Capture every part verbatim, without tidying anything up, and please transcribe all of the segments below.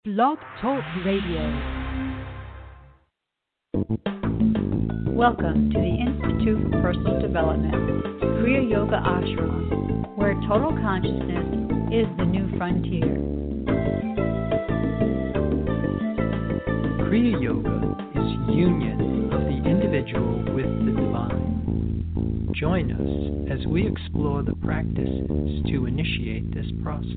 Blog Talk Radio. Welcome to the Institute for Personal Development, Kriya Yoga Ashram, where total consciousness is the new frontier. Kriya Yoga is union of the individual with the divine. Join us as we explore the practices to initiate this process.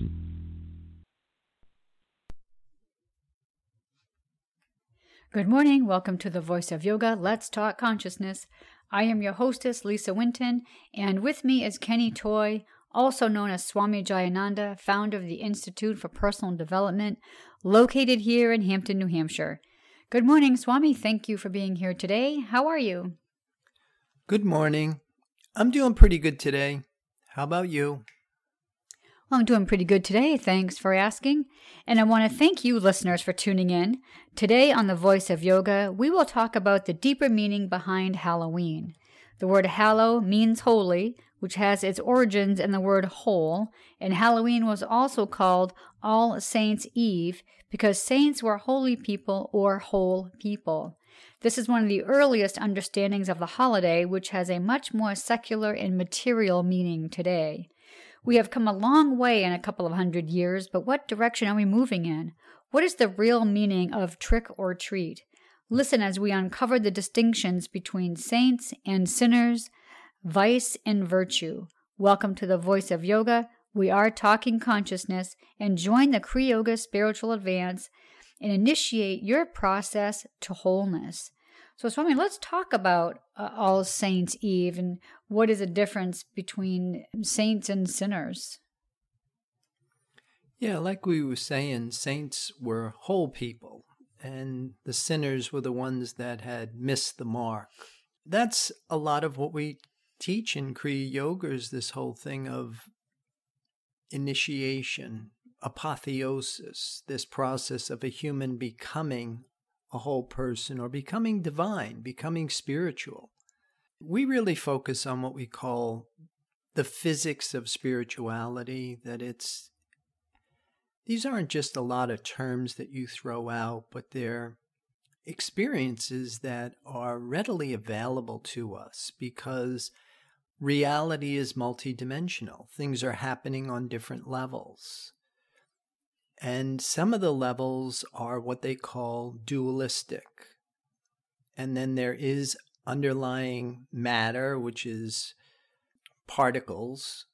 Good morning. Welcome to the Voice of Yoga. Let's Talk Consciousness. I am your hostess, Lisa Winton, and with me is Kenny Toy, also known as Swami Jayananda, founder of the Institute for Personal Development, located here in Hampton, New Hampshire. Good morning, Swami. Thank you for being here today. How are you? Good morning. I'm doing pretty good today. How about you? Well, I'm doing pretty good today. Thanks for asking. And I want to thank you, listeners, for tuning in. Today on The Voice of Yoga, we will talk about the deeper meaning behind Halloween. The word hallow means holy, which has its origins in the word whole, and Halloween was also called All Saints' Eve because saints were holy people or whole people. This is one of the earliest understandings of the holiday, which has a much more secular and material meaning today. We have come a long way in a couple of hundred years, but what direction are we moving in? What is the real meaning of trick or treat? Listen as we uncover the distinctions between saints and sinners, vice and virtue. Welcome to the Voice of Yoga. We are talking consciousness, and join the Kriya Yoga spiritual advance and initiate your process to wholeness. So, Swami, let's talk about uh, All Saints' Eve and what is the difference between saints and sinners. Yeah, like we were saying, saints were whole people, and the sinners were the ones that had missed the mark. That's a lot of what we teach in Kriya Yoga, is this whole thing of initiation, apotheosis, this process of a human becoming a whole person or becoming divine, becoming spiritual. We really focus on what we call the physics of spirituality, that it's, these aren't just a lot of terms that you throw out, but they're experiences that are readily available to us because reality is multidimensional. Things are happening on different levels. And some of the levels are what they call dualistic. And then there is underlying matter, which is particles,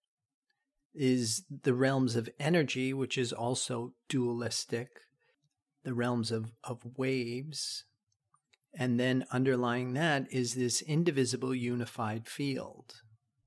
is the realms of energy, which is also dualistic, the realms of, of waves. And then underlying that is this indivisible unified field.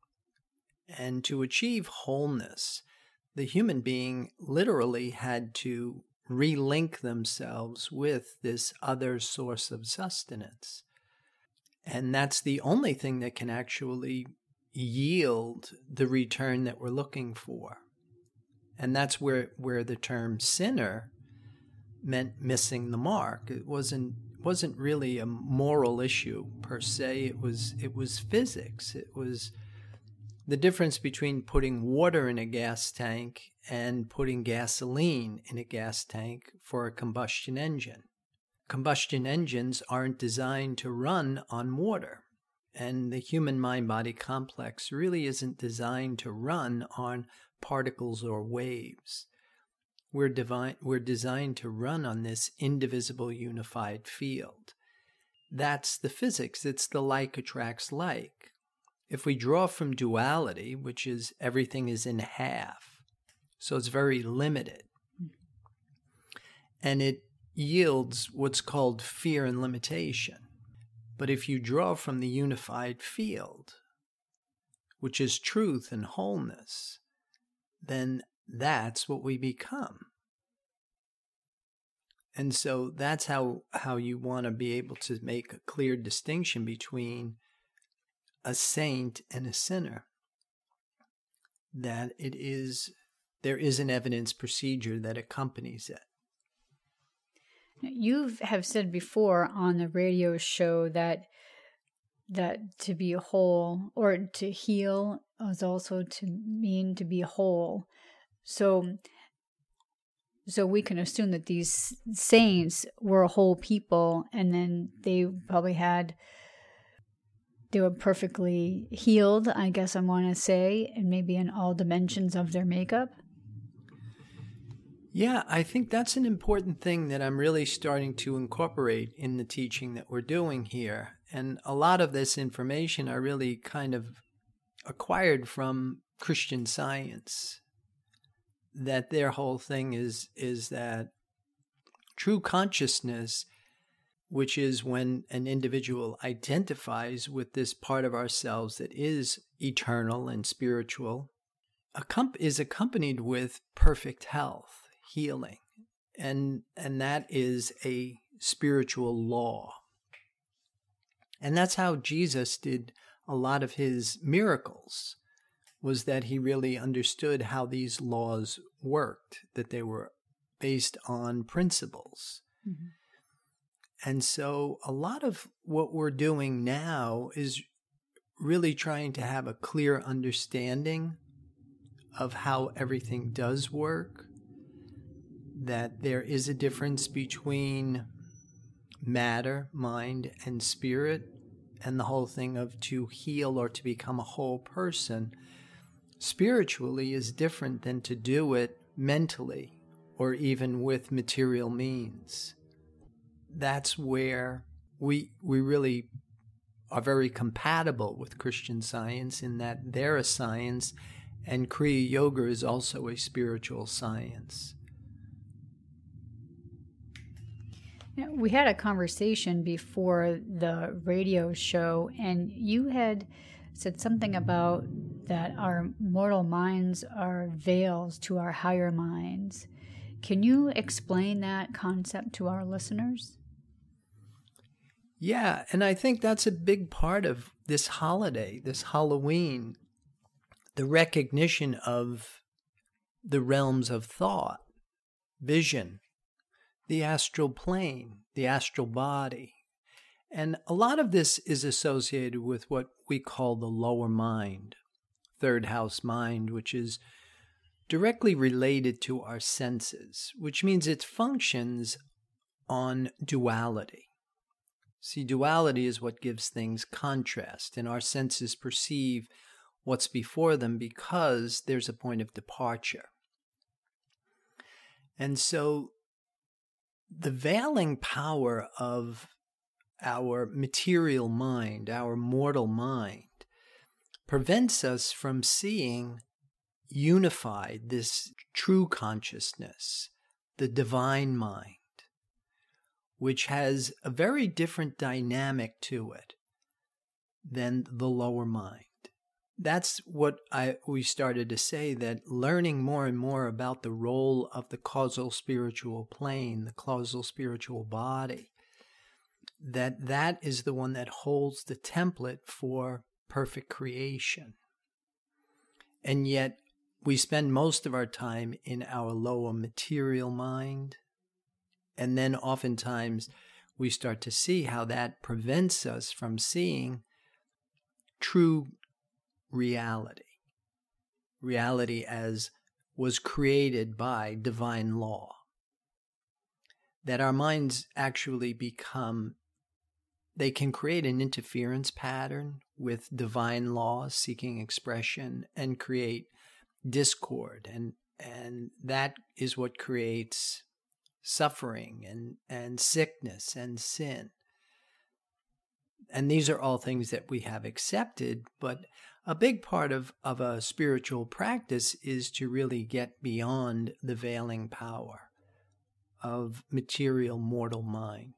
And to achieve wholeness, the human being literally had to relink themselves with this other source of sustenance. And that's the only thing that can actually yield the return that we're looking for. And that's where, where the term sinner meant missing the mark. It wasn't wasn't really a moral issue per se. It was it was physics. It was the difference between putting water in a gas tank and putting gasoline in a gas tank for a combustion engine. Combustion engines aren't designed to run on water, and the human mind-body complex really isn't designed to run on particles or waves. We're, divine, we're designed to run on this indivisible unified field. That's the physics. It's the like attracts like. If we draw from duality, which is everything is in half, so it's very limited, and it yields what's called fear and limitation. But if you draw from the unified field, which is truth and wholeness, then that's what we become. And so that's how, how you want to be able to make a clear distinction between a saint and a sinner, that it is, there is an evidence procedure that accompanies it. You have said before on the radio show that that to be whole or to heal is also to mean to be whole. So So we can assume that these saints were a whole people, and then they probably had, they were perfectly healed, I guess I want to say, and maybe in all dimensions of their makeup. Yeah, I think that's an important thing that I'm really starting to incorporate in the teaching that we're doing here. And a lot of this information I really kind of acquired from Christian Science. That their whole thing is is that true consciousness, which is when an individual identifies with this part of ourselves that is eternal and spiritual, is accompanied with perfect health, healing, and and that is a spiritual law. And that's how Jesus did a lot of his miracles, was that he really understood how these laws worked, that they were based on principles. Mm-hmm. And so a lot of what we're doing now is really trying to have a clear understanding of how everything does work, that there is a difference between matter, mind, and spirit, and the whole thing of to heal or to become a whole person spiritually is different than to do it mentally or even with material means. That's where we we really are very compatible with Christian Science, in that they're a science and Kriya Yoga is also a spiritual science. You know, we had a conversation before the radio show, and you had said something about that our mortal minds are veils to our higher minds. Can you explain that concept to our listeners? Yeah, and I think that's a big part of this holiday, this Halloween, the recognition of the realms of thought, vision, the astral plane, the astral body. And a lot of this is associated with what we call the lower mind, third house mind, which is directly related to our senses, which means it functions on duality. See, duality is what gives things contrast, and our senses perceive what's before them because there's a point of departure. And so the veiling power of our material mind, our mortal mind, prevents us from seeing unified this true consciousness, the divine mind, which has a very different dynamic to it than the lower mind. That's what I we started to say, that learning more and more about the role of the causal spiritual plane, the causal spiritual body, that that is the one that holds the template for perfect creation. And yet we spend most of our time in our lower material mind, and then oftentimes we start to see how that prevents us from seeing true reality, reality as was created by divine law, that our minds actually become, they can create an interference pattern with divine law seeking expression and create discord, and and that is what creates suffering and and sickness and sin. And these are all things that we have accepted, but a big part of, of a spiritual practice is to really get beyond the veiling power of material mortal mind.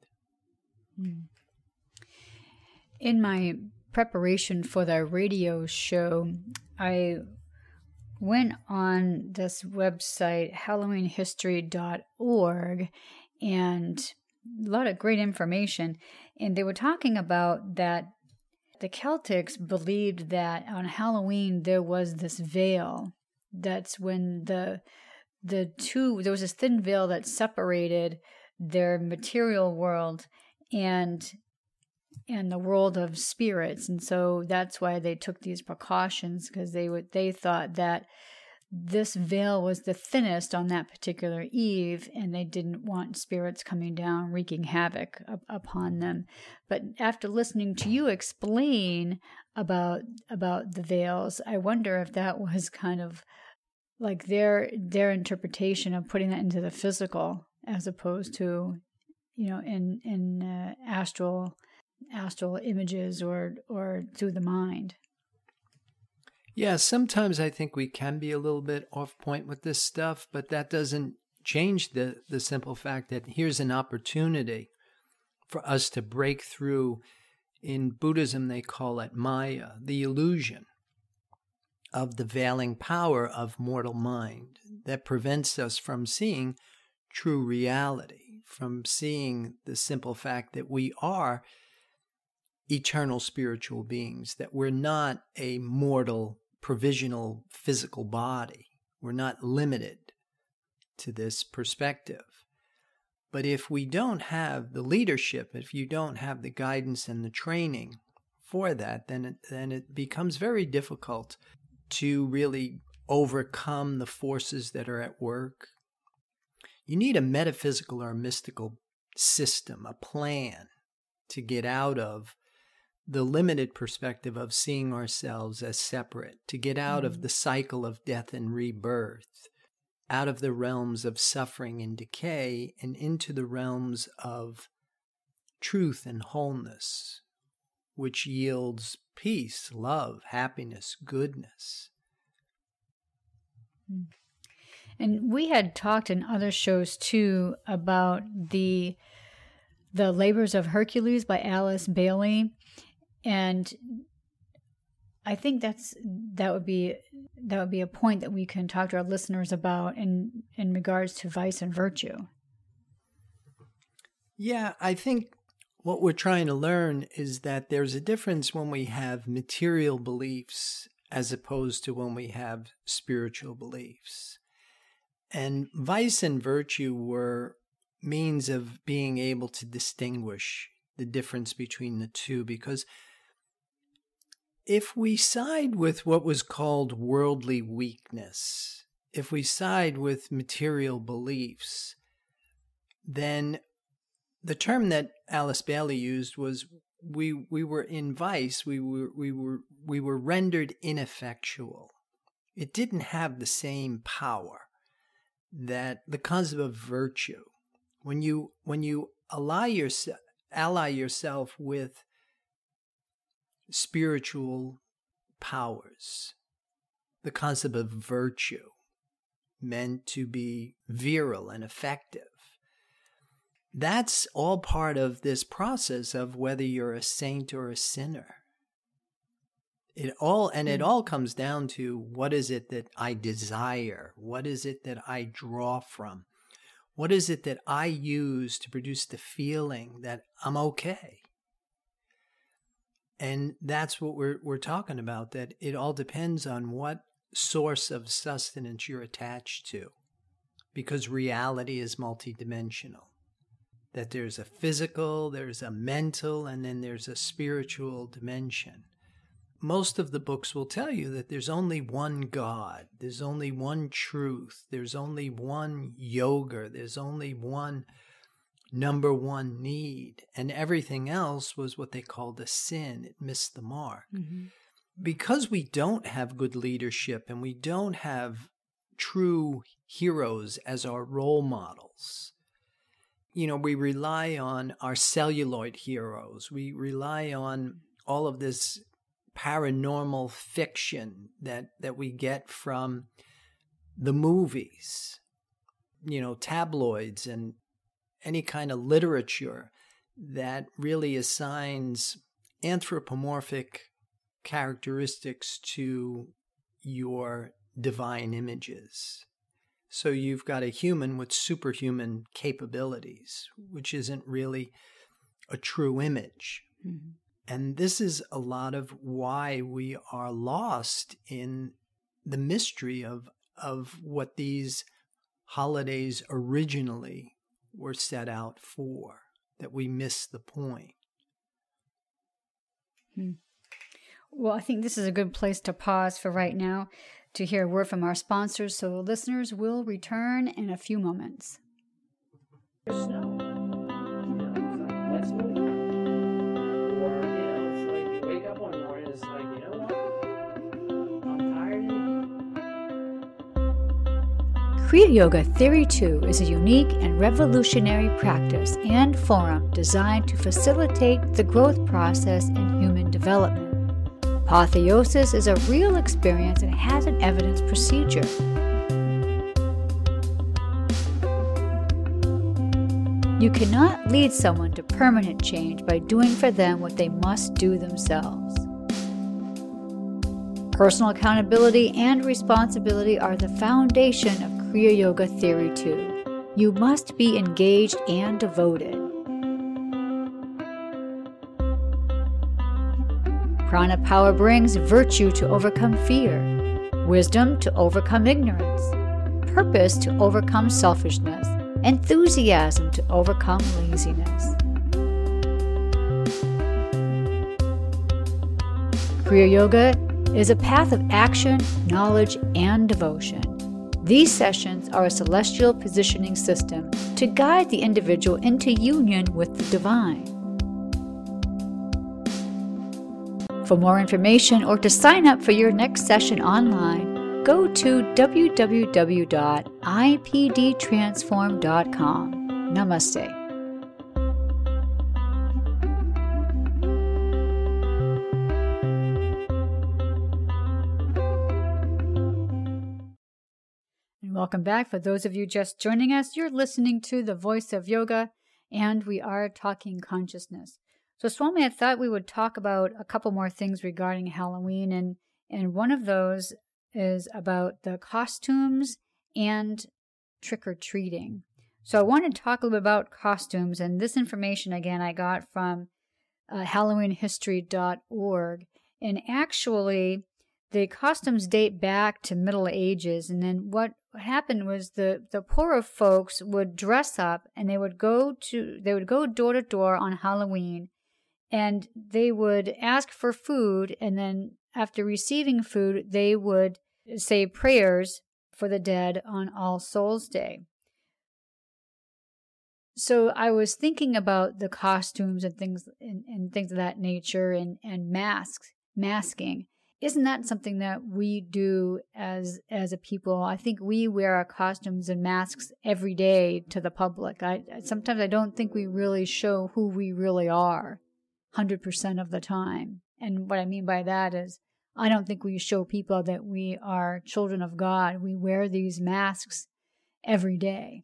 In my preparation for the radio show, I went on this website, halloween history dot org, and a lot of great information. And they were talking about that the Celtics believed that on Halloween there was this veil. That's when the the two, there was this thin veil that separated their material world and and the world of spirits. And so that's why they took these precautions, because they would they thought that this veil was the thinnest on that particular eve, and they didn't want spirits coming down wreaking havoc up, upon them. But after listening to you explain about about the veils, I wonder if that was kind of like their their interpretation of putting that into the physical, as opposed to, you know, in in uh, astral astral images or or through the mind. Yeah, sometimes I think we can be a little bit off point with this stuff, but that doesn't change the, the simple fact that here's an opportunity for us to break through. In Buddhism, they call it Maya, the illusion of the veiling power of mortal mind that prevents us from seeing true reality, from seeing the simple fact that we are eternal spiritual beings, that we're not a mortal provisional physical body. We're not limited to this perspective. But if we don't have the leadership, if you don't have the guidance and the training for that, then it, then it becomes very difficult to really overcome the forces that are at work. You need a metaphysical or mystical system, a plan to get out of the limited perspective of seeing ourselves as separate, to get out mm-hmm. of the cycle of death and rebirth, out of the realms of suffering and decay, and into the realms of truth and wholeness, which yields peace, love, happiness, goodness. And we had talked in other shows too about the the Labors of Hercules by Alice Bailey. And I think that's that would be that would be a point that we can talk to our listeners about in in regards to vice and virtue. Yeah, I think what we're trying to learn is that there's a difference when we have material beliefs as opposed to when we have spiritual beliefs. And vice and virtue were means of being able to distinguish the difference between the two, because if we side with what was called worldly weakness, if we side with material beliefs, then the term that Alice Bailey used was we we were in vice, we were we were we were rendered ineffectual. It didn't have the same power that the concept of virtue. When you when you ally yourself ally yourself with spiritual powers, the concept of virtue meant to be virile and effective. That's all part of this process of whether you're a saint or a sinner. It all and it all comes down to, what is it that I desire? What is it that I draw from? What is it that I use to produce the feeling that I'm okay? And that's what we're we're talking about, that it all depends on what source of sustenance you're attached to, because reality is multidimensional. That there's a physical, there's a mental, and then there's a spiritual dimension. Most of the books will tell you that there's only one God, there's only one truth, there's only one yoga, there's only one number one need, and everything else was what they called a sin. It missed the mark. Mm-hmm. Because we don't have good leadership and we don't have true heroes as our role models, you know, we rely on our celluloid heroes. We rely on all of this paranormal fiction that, that we get from the movies, you know, tabloids and any kind of literature that really assigns anthropomorphic characteristics to your divine images. So you've got a human with superhuman capabilities, which isn't really a true image. Mm-hmm. And this is a lot of why we are lost in the mystery of, of what these holidays originally were set out for, that we miss the point. Hmm. Well, I think this is a good place to pause for right now to hear a word from our sponsors, so listeners will return in a few moments. There's snow. You know, it's like, let's move. Or, you know, it's like you wake up one morning, it's like, you know what? I'm tired of it. Kriya Yoga Theory two is a unique and revolutionary practice and forum designed to facilitate the growth process in human development. Apotheosis is a real experience and has an evidence procedure. You cannot lead someone to permanent change by doing for them what they must do themselves. Personal accountability and responsibility are the foundation of Kriya Yoga Theory two. You must be engaged and devoted. Prana power brings virtue to overcome fear, wisdom to overcome ignorance, purpose to overcome selfishness, enthusiasm to overcome laziness. Kriya Yoga is a path of action, knowledge, and devotion. These sessions are a celestial positioning system to guide the individual into union with the divine. For more information or to sign up for your next session online, go to w w w dot i p d transform dot com. Namaste. And welcome back. For those of you just joining us, you're listening to The Voice of Yoga, and we are talking consciousness. So, Swami, I thought we would talk about a couple more things regarding Halloween, and, and one of those is about the costumes and trick-or-treating. So I want to talk a little bit about costumes, and this information, again, I got from uh, halloween history dot org, and actually, the costumes date back to Middle Ages, and then what happened was the, the poorer folks would dress up, and they would go to they would go door to door on Halloween, and they would ask for food, and then after receiving food, they would say prayers for the dead on All Souls Day. So I was thinking about the costumes and things and, and things of that nature, and, and masks, masking. Isn't that something that we do as as a people? I think we wear our costumes and masks every day to the public. I sometimes I don't think we really show who we really are one hundred percent of the time. And what I mean by that is I don't think we show people that we are children of God. We wear these masks every day.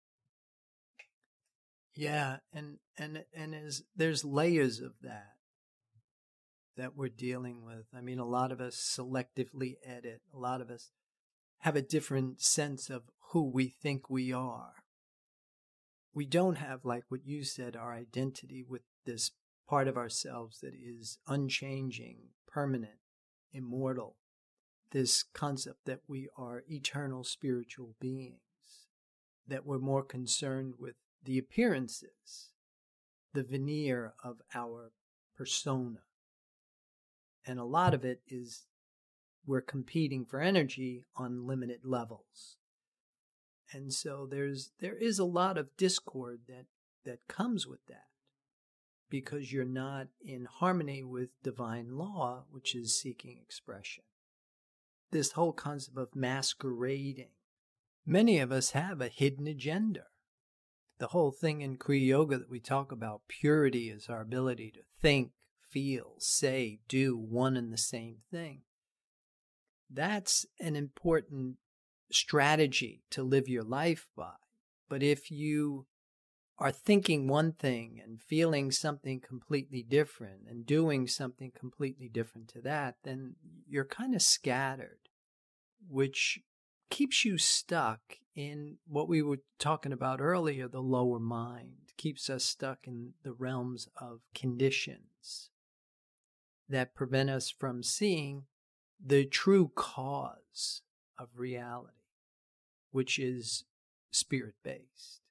Yeah, and and and as there's layers of that that we're dealing with. I mean, a lot of us selectively edit. A lot of us have a different sense of who we think we are. We don't have, like what you said, our identity with this part of ourselves that is unchanging, permanent, immortal. This concept that we are eternal spiritual beings, that we're more concerned with the appearances, the veneer of our persona. And a lot of it is we're competing for energy on limited levels. And so there's there is a lot of discord that, that comes with that, because you're not in harmony with divine law, which is seeking expression. This whole concept of masquerading. Many of us have a hidden agenda. The whole thing in Kriya Yoga that we talk about, purity, is our ability to think, feel, say, do one and the same thing. That's an important strategy to live your life by. But if you are thinking one thing and feeling something completely different and doing something completely different to that, then you're kind of scattered, which keeps you stuck in what we were talking about earlier, the lower mind, keeps us stuck in the realms of conditions that prevent us from seeing the true cause of reality, which is spirit-based.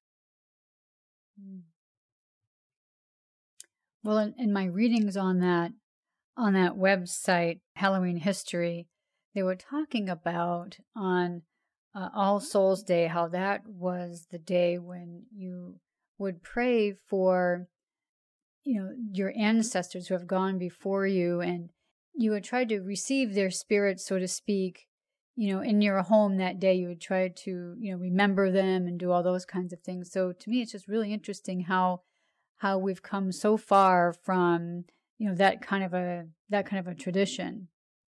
Well, in, in my readings on that on that website, Halloween History, they were talking about on uh, All Souls Day, how that was the day when you would pray for, you know, your ancestors who have gone before you, and you would try to receive their spirit, so to speak, you know, in your home that day. You would try to, you know, remember them and do all those kinds of things. So to me, it's just really interesting how how we've come so far from, you know, that kind of a that kind of a tradition.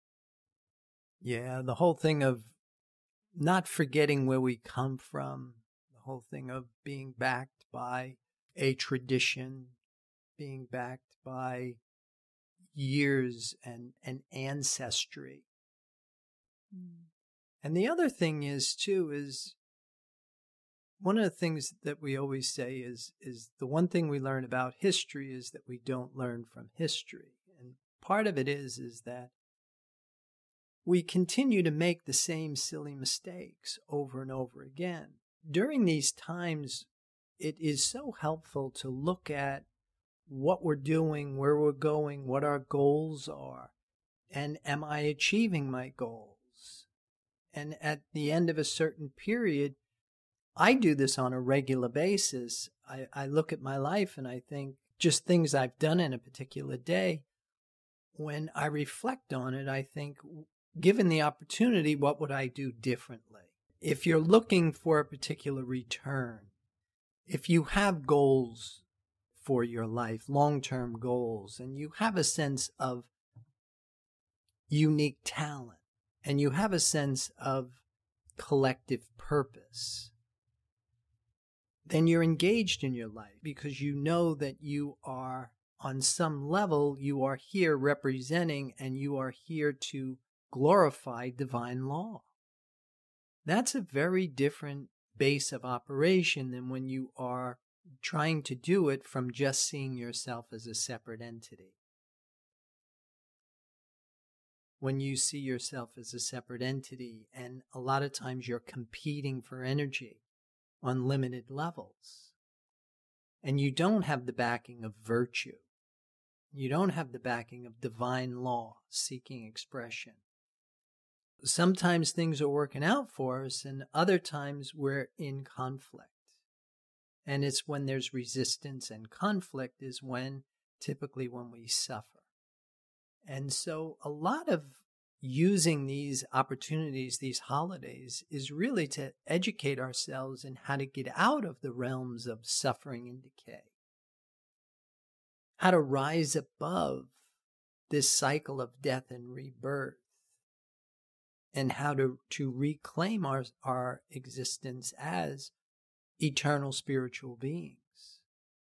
Yeah, the whole thing of not forgetting where we come from, the whole thing of being backed by a tradition, being backed by years and, and ancestry. Mm. And the other thing is, too, is one of the things that we always say is, is the one thing we learn about history is that we don't learn from history. And part of it is, is that we continue to make the same silly mistakes over and over again. During these times, it is so helpful to look at what we're doing, where we're going, what our goals are, and am I achieving my goals? And at the end of a certain period, I do this on a regular basis. I, I look at my life and I think just things I've done in a particular day. When I reflect on it, I think, given the opportunity, what would I do differently? If you're looking for a particular return, if you have goals for your life, long-term goals, and you have a sense of unique talent, and you have a sense of collective purpose, then you're engaged in your life because you know that you are, on some level, you are here representing and you are here to glorify divine law. That's a very different base of operation than when you are trying to do it from just seeing yourself as a separate entity. When you see yourself as a separate entity, and a lot of times you're competing for energy on limited levels, and you don't have the backing of virtue, you don't have the backing of divine law seeking expression. Sometimes things are working out for us, and other times we're in conflict. And it's when there's resistance and conflict is when, typically when we suffer. And so a lot of using these opportunities, these holidays, is really to educate ourselves in how to get out of the realms of suffering and decay. How to rise above this cycle of death and rebirth. And how to, to reclaim our, our existence as eternal spiritual beings.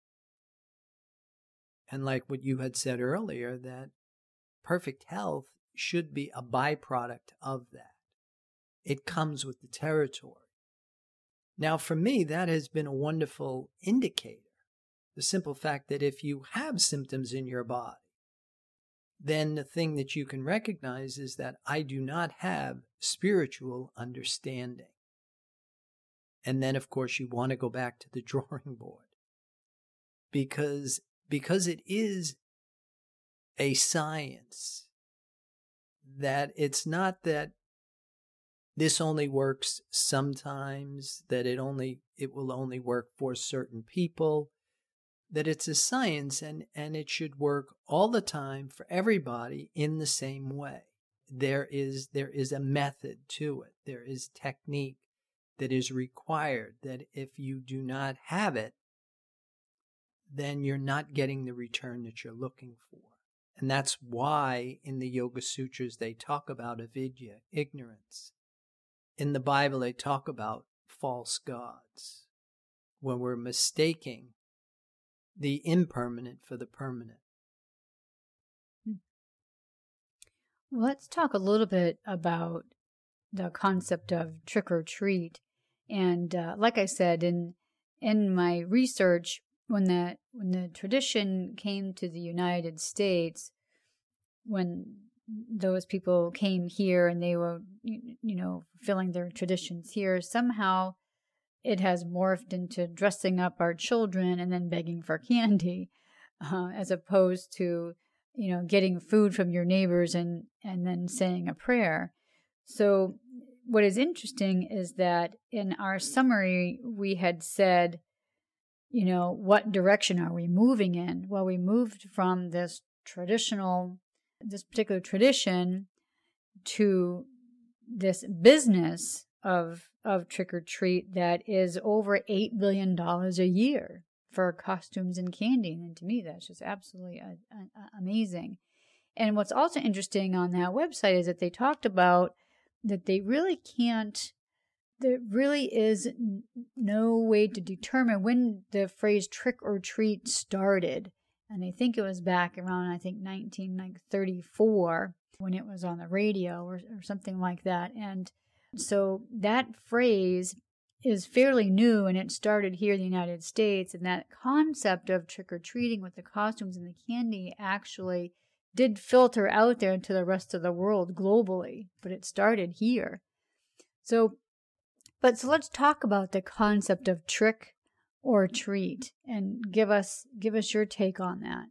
And like what you had said earlier, that perfect health should be a byproduct of that. It comes with the territory. Now, for me, that has been a wonderful indicator. The simple fact that if you have symptoms in your body, then the thing that you can recognize is that I do not have spiritual understanding. And then, of course, you want to go back to the drawing board. Because, because it is a science, that it's not that this only works sometimes, that it only it will only work for certain people, that it's a science and, and it should work all the time for everybody in the same way. There is there is a method to it. There is technique that is required, that if you do not have it, then you're not getting the return that you're looking for. And that's why in the Yoga Sutras they talk about avidya, ignorance. In the Bible they talk about false gods, when we're mistaking the impermanent for the permanent. Let's talk a little bit about the concept of trick or treat. And uh, like I said, in in my research, when the when the tradition came to the United States, when those people came here and they were, you know, fulfilling their traditions here, somehow it has morphed into dressing up our children and then begging for candy, uh, as opposed to, you know, getting food from your neighbors and, and then saying a prayer. So what is interesting is that in our summary, we had said, you know, what direction are we moving in? Well, we moved from this traditional, this particular tradition to this business of of trick or treat that is over eight billion dollars a year for costumes and candy. And to me, that's just absolutely a, a, a amazing. And what's also interesting on that website is that they talked about that they really can't, there really is n- no way to determine when the phrase trick or treat started. And I think it was back around, I think, nineteen thirty-four when it was on the radio or, or something like that. And so that phrase is fairly new, and it started here in the United States. And that concept of trick-or-treating with the costumes and the candy actually did filter out there to the rest of the world globally, but it started here. So, but so let's talk about the concept of trick or treat, and give us give us your take on that.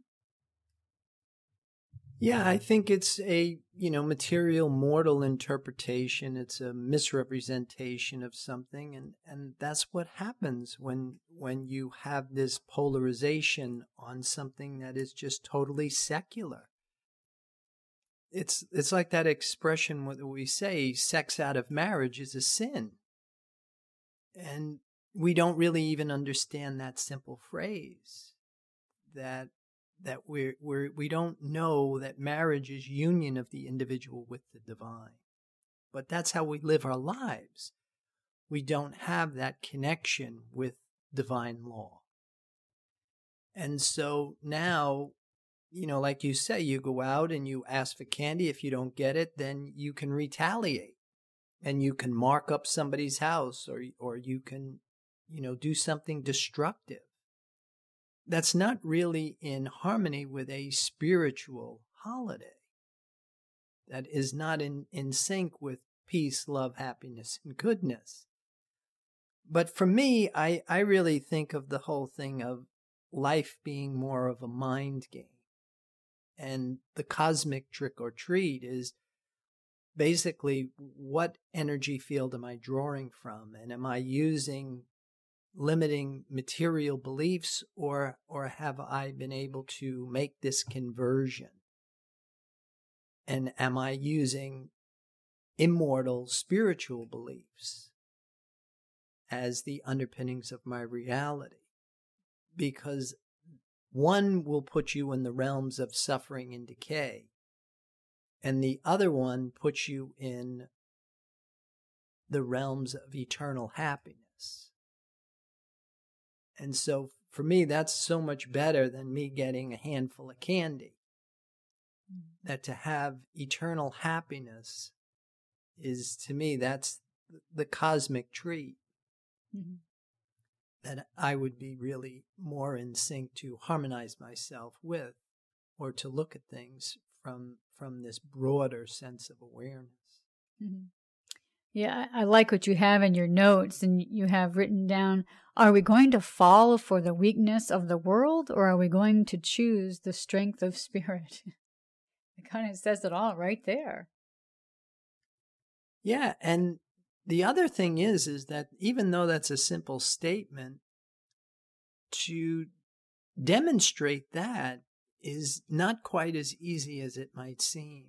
Yeah, I think it's a, you know, material mortal interpretation. It's a misrepresentation of something, and, and that's what happens when when you have this polarization on something that is just totally secular. It's it's like that expression what we say, sex out of marriage is a sin. And we don't really even understand that simple phrase, that that we're, we're, we don't know that marriage is union of the individual with the divine. But that's how we live our lives. We don't have that connection with divine law. And so now, you know, like you say, you go out and you ask for candy. If you don't get it, then you can retaliate. And you can mark up somebody's house, or or you can, you know, do something destructive. That's not really in harmony with a spiritual holiday. That is not in, in sync with peace, love, happiness, and goodness. But for me, I, I really think of the whole thing of life being more of a mind game. And the cosmic trick or treat is basically, what energy field am I drawing from? And am I using limiting material beliefs, or or have I been able to make this conversion? And am I using immortal spiritual beliefs as the underpinnings of my reality? Because one will put you in the realms of suffering and decay, and the other one puts you in the realms of eternal happiness. And so for me, that's so much better than me getting a handful of candy. Mm-hmm. That to have eternal happiness is, to me, that's the cosmic treat. Mm-hmm. That I would be really more in sync to harmonize myself with, or to look at things from from this broader sense of awareness. Mm-hmm. Yeah, I like what you have in your notes, and you have written down, are we going to fall for the weakness of the world, or are we going to choose the strength of spirit? It kind of says it all right there. Yeah, and the other thing is, is that even though that's a simple statement, to demonstrate that is not quite as easy as it might seem.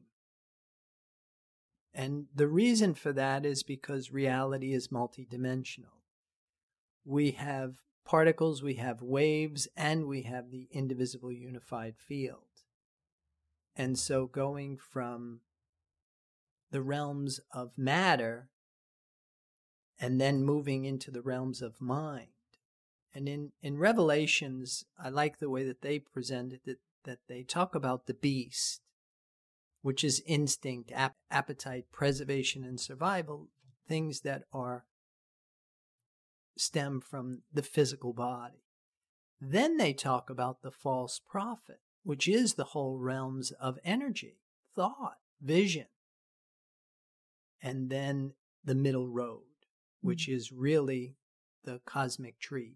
And the reason for that is because reality is multidimensional. We have particles, we have waves, and we have the indivisible unified field. And so going from the realms of matter and then moving into the realms of mind. And in, in Revelations, I like the way that they presented it, that they talk about the beast, which is instinct, ap- appetite, preservation, and survival, things that are stem from the physical body. Then they talk about the false prophet, which is the whole realms of energy, thought, vision. And then the middle road, which mm-hmm. is really the cosmic tree.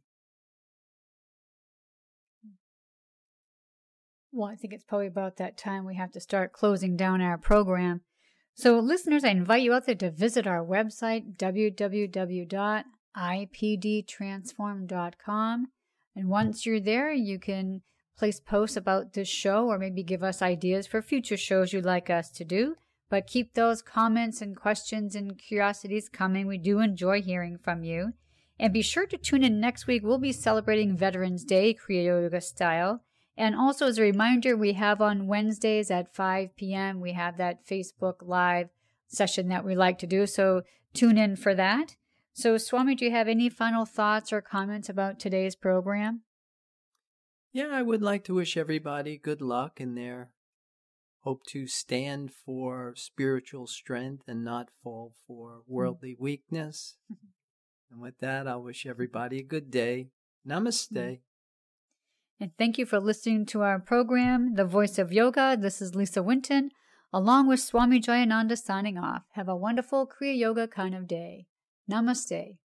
Well, I think it's probably about that time we have to start closing down our program. So, listeners, I invite you out there to visit our website, w w w dot i p d transform dot com. And once you're there, you can place posts about this show or maybe give us ideas for future shows you'd like us to do. But keep those comments and questions and curiosities coming. We do enjoy hearing from you. And be sure to tune in next week. We'll be celebrating Veterans Day, Kriya Yoga style. And also, as a reminder, we have on Wednesdays at five p.m., we have that Facebook Live session that we like to do. So tune in for that. So, Swami, do you have any final thoughts or comments about today's program? Yeah, I would like to wish everybody good luck in their hope to stand for spiritual strength and not fall for worldly mm-hmm. weakness. Mm-hmm. And with that, I'll wish everybody a good day. Namaste. Mm-hmm. And thank you for listening to our program, The Voice of Yoga. This is Lisa Winton, along with Swami Jayananda signing off. Have a wonderful Kriya Yoga kind of day. Namaste.